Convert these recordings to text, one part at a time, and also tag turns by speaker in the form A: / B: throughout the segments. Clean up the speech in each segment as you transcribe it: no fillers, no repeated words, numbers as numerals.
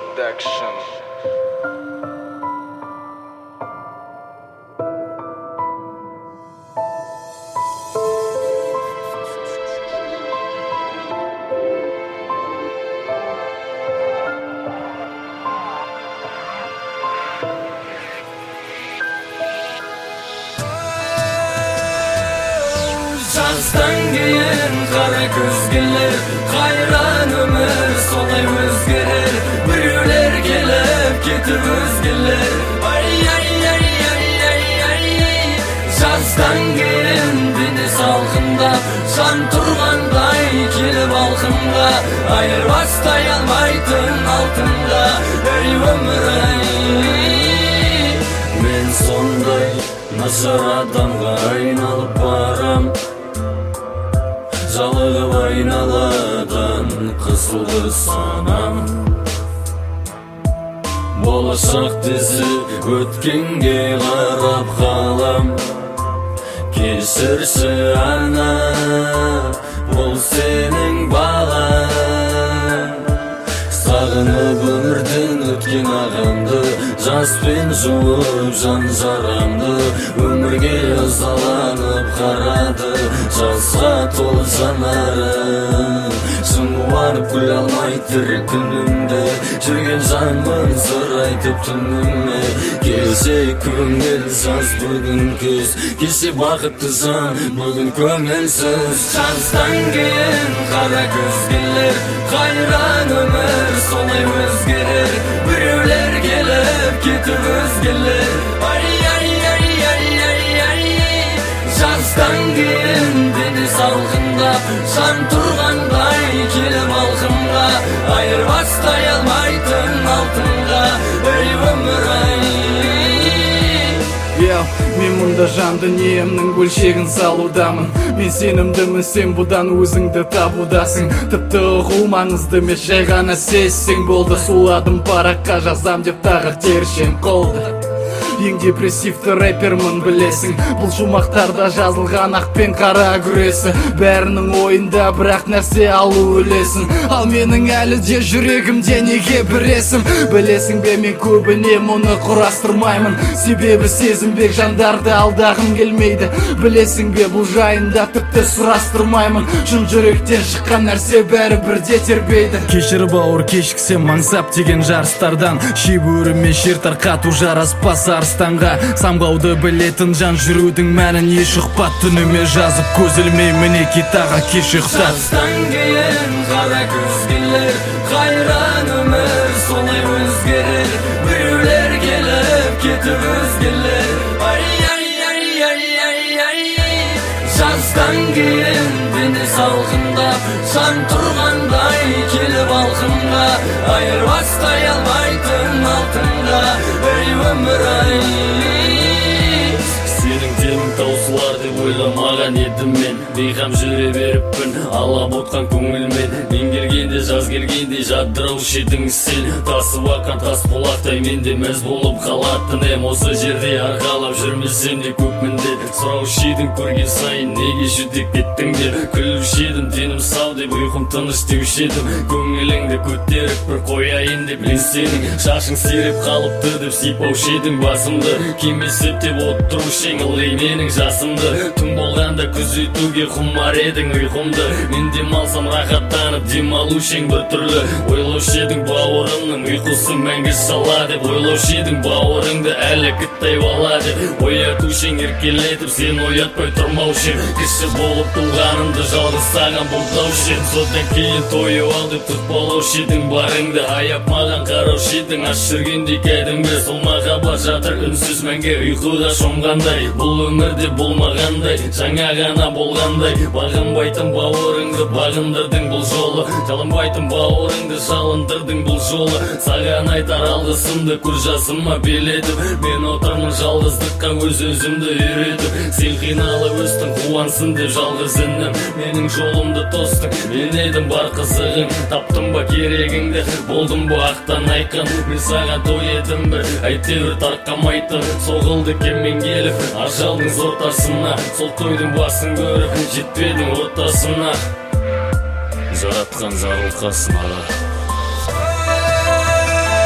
A: Production.
B: Жаздан кейін қара көзгелер, қайран өмір солай өзгерер. Біреулер келіп кетіп өзгелер. Жаздан кейін дене салқындап, жан тұрғандай келіп алқымға, айырбастай алмайтын алтынға. Ей өмір ай, мен сондай нашар адамға айналып барам. Жалығып айналадан қысылды санам. Болашақ десіп өткенге қарап қалам. Кешірші ана, бұл сенің балаң. Сағынып өмірден өткен ағамды, жаспен жуып жан жарамды. Өмірге ызаланып қарады, жазға толы жанарым. Шыңуанып күле алмай тірі күнімде, жүрген жанмын сыр айтып түніме. Келсе көңіл жаз бүгін күз, келсе бақытты жан бүгін көңілсіз. Жаздан кейін қара көзгелер, қайран өмір солай өзгерер. Біреулер келіп кетіп өзгелер. Жаздан кейін дене салқындап, жан тұрғандай келіп алқымға, айырбастай алмайтын алтынға. Ей өмір ай,
C: мен мұнда жан дүниемнің бөлшегін салудамын. Мен сенімдімін, сен бұдан өзіңді табудасың. Тіпті ұғу маңызды емес, жай ғана сезсең болды. Суладым параққа жазам деп тағы тершен қолды. Ең депрессивті рэпермін білесің, бұл жұмақтарда жазылған ақ пен қара күресі. Бәрінің ойында бірақ нәрсе алу үлесін, ал менің әлі де жүрегімде неге біресім. Білесің бе, мен көбіне мұны құрастырмаймын, себебі сезімбек жандарды алдағым келмейді. Білесің бе, бұл жайында тіпті сұрастырмаймын, шын жүректен шыққан нәрсе бәрі бірде тербейді. Кешір бауыр, кешіксем маңсап деген жарыстардан, шебөріме шер тарқату жараспас арыстанға. Самғауды білетін жан жүрудің мәнін еш ұқпат, түніме жазып көз ілмей мінеки тағы кеш ұйықтат.
B: Жаздан кейін қара көзгелер, қайран өмір солай өзгерер. Біреулер келіп кетіп өзгелер. Жаздан кейін дене салқындап, жан тұрғандай келіп алқымға, айырбастай алмайтын алтынға. Ей өмір ай, сенің демің таусылар деп ойламаған едім мен. Бейқам жүре беріппін алап отқан көңілмен. Мен келгенде жаз келгенде жадыраушы едің сен. Тасып аққан тас бұлақтай менде мәз болып қалатын ем. Осы жерде арқалап жүрмесем де көп міндет. Сұраушы едің көрген сайын неге жүдеп кеттің деп. Күлуші едім денім сау деп, ұйқым тыныш деуші едім. Көңіліңді көтеріп бір қояйын деп, мен сенің шашың сиреп қалыпты деп сипаушы едің басымды. Кемесіп деп отырушы ең ылғи менің жасымды. Түн болғанда күзетуге құмар едің ұйқымды. Мен демалсам рахаттанып демалушы ең бір түрлі. Ойлаушы едің бауырымның ұйқысы мәңгі шала деп. Ойлаушы едің бауырыңды әлі кіттай бала деп. Оятушы ең еркелетіп сен оятпай тұрмаушы ең. Кіші болып туғанымды жалғыз саған бұлтаушы ең. Содан кейін тойып ал деп тұтпалаушы едің барыңды. Аяп маған қараушы едің аш жүргендей кәдімгі. Сол махаббат жатыр үнсіз мәңге ұйқыға шомғандай. Бұл өмірде болмағандай, жаңа ғана болғандай. Бағынбайтын бауырыңды бағындырдың бұл жолы. Жалынбайтын бауырыңды жалындырдың бұл жолы. Саған айтар алғысымды көз жасыма белетіп. Мен отырмын жалғыздыққа өз-өзімді үйретіп. Сен қиналып өстің қуансын деп жалғыз інім. Менің жолымды тостың, мен едім бар қызығың. Таптым ба керегіңді, болдым ба ақтан айқын. Мен саған той едім бір, әйтеуір тарқамайтын. Соғылды кеммен келіп, ажалдың ортасына. Сол тойдың басын көріп, жетпедің ортасына. Жаратқан жарылқасын ара.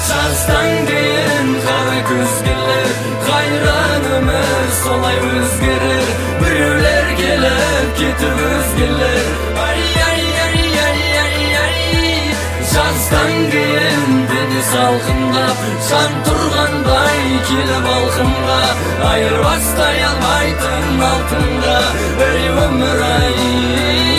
B: Жаздан кейін қара күз келер, қайранымыз солай өзгерер. Біреулер келіп кетіп өзгелер. Жаздан кейін дене салқындап, жан тұрғандай келіп алқымға, айырбастай алмайтын алтынға. Ей өмір ай